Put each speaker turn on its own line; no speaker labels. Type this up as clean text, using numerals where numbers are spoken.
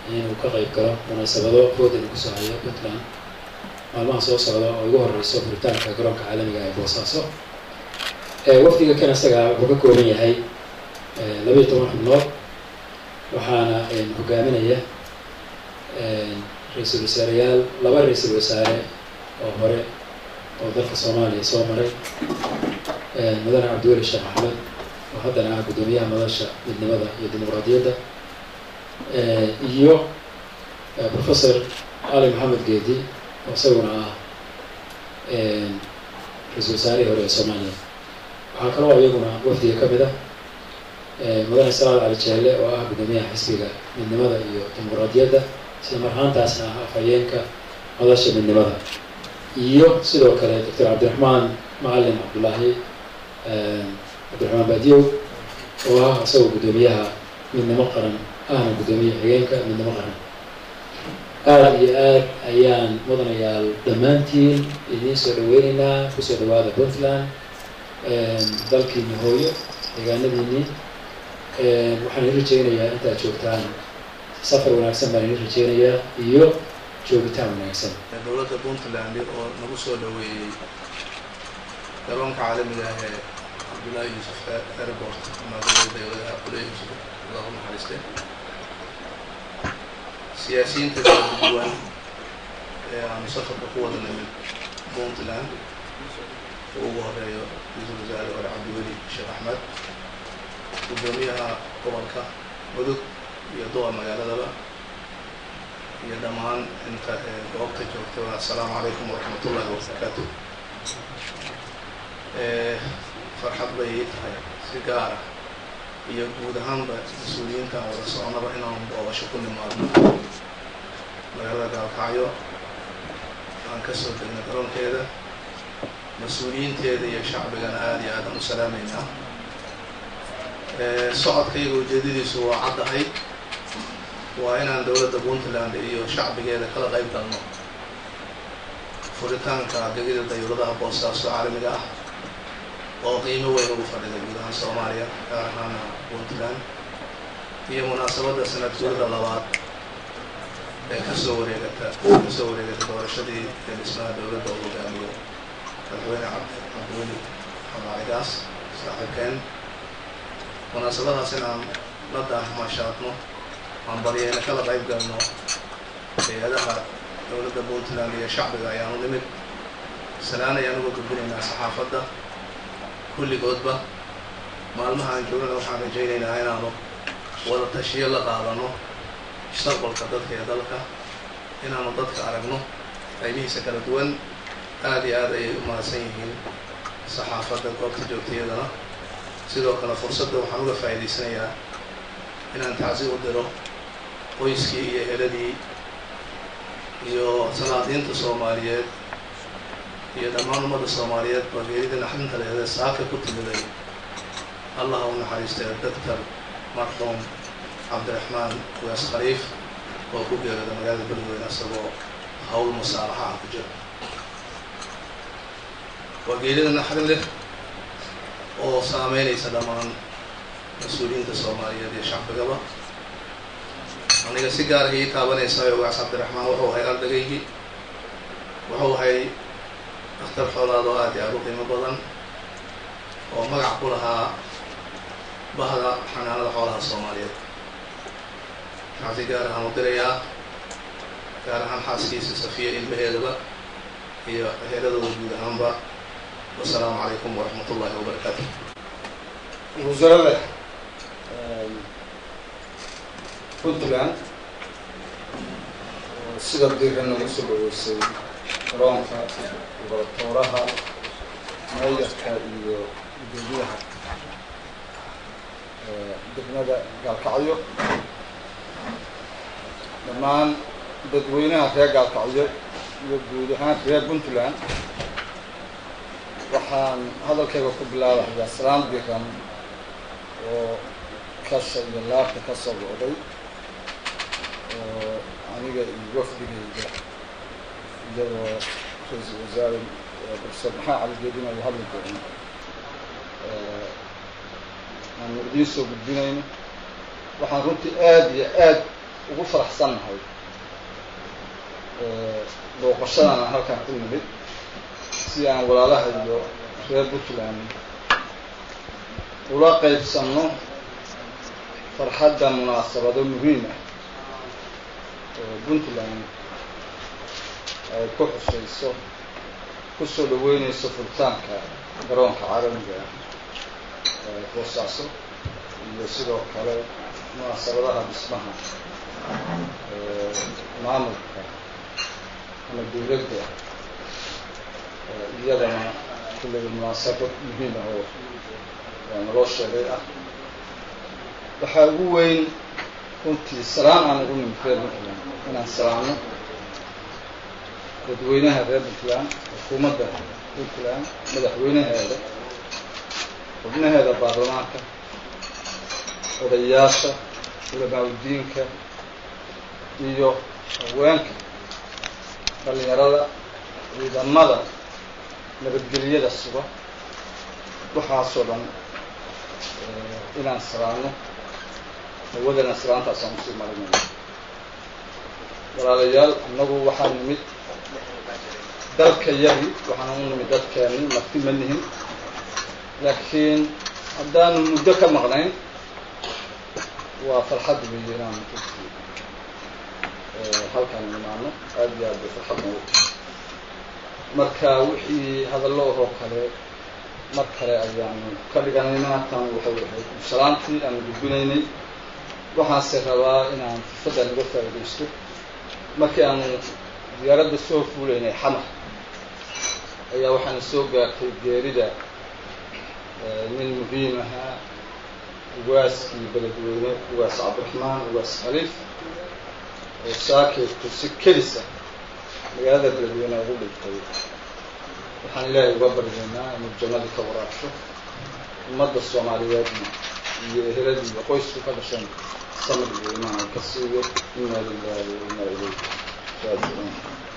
inuu ka qayb galo munaasabado foodan ku soo haya Puntland maalmaha soo socda oo ugu horeyso furitaanka garoonka caalamiga ah ee Boosaaso. Wafdiga kan isaga wuxuu ka kooban yahay 12 xubnood waxaana hogaaminaya ra'iisul wasaareyaal laba ra'iisul wasaare oo hore oo dalka Soomaaliya soo maray mudane Cabdiweli Sheekh Axmed oo haddana ah gudoomiyaha madasha midnimada iyo dimuqraadiyadda iyo Professor Ali Maxamed Geedi oo isaguna ah ra'iisul wasaare hore ee Soomaaliya. waxaa kaloo iyaguna wafdiga ka mid ah mudane Salaad Cali Jeelle oo ah gudoomiyaha xisbiga midnimada iyo dimuqraadiyadda isla marhaantaasna ah afhayeenka madasha midnimada iyo sidoo kale Dr. Cabdiraxmaan Macalin Cabdullaahi Cabdiraxmaan Baadiyow oo ah isagoo gudoomiyaha midnimo qaran ahna gudoomiyaha xigeenka midnimo qaran. aad iyo aad ayaan mudanayaal dhammaantiin idiin soo dhaweynaynaa kusoo dhawaada Puntland dalkiina hooyo deegaanadiinii. waxaan idin rajaynayaa intaad joogtaan safar wanaagsan baan idin rajaynayaa iyo joogitaan wanaagsan.
dowladda Puntland oo nagu soo dhaweeyay garoonka caalamiga ah ee Abdullaahi Yuusuf Airport ama dowladda Abdullaahi Yuusuf Allahu naxariiste. siyaasiyiinta kala duwan ee aan safarka ku wada nimid Puntland ugu horeeyo ra'iisul wasaare hore Cabdiweli Sheekh Axmed, gudoomiyaha gobolka Mudug iyo doon magaaladaba iyo dhammaan inta goobta joogta. Assalaamu calaykum waraxmatullaahi wabarakaatuh. farxad bay tahay si gaar ah iyo guud ahaanba mas-uuliyiinta aan wada soconaba inaan booqasho ku nimaadno magaalada Gaalkacyo. aan ka soo degno garoonkeeda, mas-uuliyiinteeda iyo shacbigana aad iyo aad aan u salaameynaa. socodkayga ujeedadiisu waa caddahay, waa inaan dowladda Puntland iyo shacbigeeda kala qayb galno furitaanka gegida dayuuradaha Boosaaso caalamiga ah oo qiimo weyn ugu fadhida guud ahaan Soomaaliya gaar ahaan Puntland iyo munaasabadda sanad guurida labaad ee kasoo wareegata doorashadii dhismaha dowladda oo hogaamiyo madaxweyne Cabdiweli Maxamed Gaas saaxiibkeen. munaasabadaas inaan la daahmaashaadno aan baryayna kala qayb galno hay'adaha dowladda Puntland iyo shacbiga ayaanu nimid. salaan ayaan uga gudbinaynaa saxaafadda kulligoodba. maalmaha aan joogana waxaan rajaynaynaa inaanu wada tashiyo la qaadano mustaqbalka dadka ee dalka, inaanu dadka aragno qaybihiisa kala duwan. aad iyo aad ayay u mahadsan yihiin saxaafadda goobta joogtayadana. sidoo kale fursadda waxaan uga faa'iidaysanayaa inaan tacsi u diro qoyskii iyo eheladii iyo salaadiinta Soomaaliyeed iyo dhammaan ummadda Soomaaliyeed baa geerida naxdinta leh saaka ku timiday. allah u naxariistay Dr. marxuum Cabdiraxmaan Ugaas Khaliif oo ku geeriyooday magaalada Beledweyne isagoo hawl musaalaxa ah ku jira. waa geerida naxdin leh oo saameynaysa dhammaan mas-uuliyiinta Soomaaliyeed iyo shacbigaba. aniga si gaar ah ii taabanaysa Ugaas Cabdiraxmaan wuxuu ahay ardaygii, wuxuu ahay dhakhtar xoolaad oo aad iyo aad u qiimo badan oo magac ku lahaa bahda xanaanada xoolaha Soomaaliyeed. waxaan si gaar ahaan u dirayaa gaar ahaan xaaskiisa Safiya ilmaheedaba iyo eheladooda guud ahaanba. والسلام عليكم ورحمة الله وبركاته.
وزارة Puntland sida deegaanka ugu soo dhaweysay garoonka gobolaha maayarka iyo gudoomiyaha degmada Gaalkacyo. dhammaan dadweynaha reer Gaalkacyo iyo guud ahaan reer Puntland waxaan hadalkayga ku bilaabayaa salaam diiran oo kasha iyo laabta ka soo go'day oo aniga iyo wafdigayga iyadoo ra'iisul wasaare Professor Maxamed Cali Geedi uu hadli doono aan idiin soo gudbinayno. waxaan runtii aad iyo aad ugu faraxsannahay booqashadan aan halkan ku nimid si aan walaalaha iyo reer Puntland ula qaybsanno farxadda munaasabado muhiim ah oo Puntland ay ku xusayso ku soo dhaweynayso furitaanka garoonka caalamiga ah Boosaaso iyo sidoo kale munaasabadaha dhismaha maamulka ama dowladda iyadana kulli munaasabad muhiim ah oo naloo sheegay ah waxaa ugu weyn runtii salaan aan ugu nimid reer Puntland inaan salaamno dadweynaha reer Puntland xukuumadda Puntland madaxweynaheeda xubnaheeda baarlamaanka odayaasha culamaawidiinka iyo haweenka dhalinyarada ciidamada nabadgelyada suga waxaasoo dhan inaan salaano hawadana salaantaasaan usii marinayna walaalayaal annagu waxaan nimid dalka yari waxaan u nimid dadkeeni marti ma nihin laakiin haddaanu muddo ka maqnayn waa farxad weeye inaan halkaan imaano aad iyo aad bay farxad noogu marka wixii hadallo oo kale mar kale ayaanu ka dhiganaynaa tan waxay ahayd salaantii aan gudbinaynay waxaanse rabaa inaan fursadda naga faa'iidaysto markii aanu diyaaradda soo fuulaynay xamar ayaa waxaana soo gaartay geerida nin muhiim ahaa ugaaskii beledweyne ugaas cabdiraxmaan ugaas khaliif oo saakirku si kedis ah magaalada beledweyne ugu dhintay waxaan ilaahay uga baryaynaa inuu jannada ka waraabsho ummadda Soomaaliyeedna iyo eheladii iyo qoysku ka dhashan samir iyo imaan ka siiyo inna lillahi wa inna ilayhi raaji'uun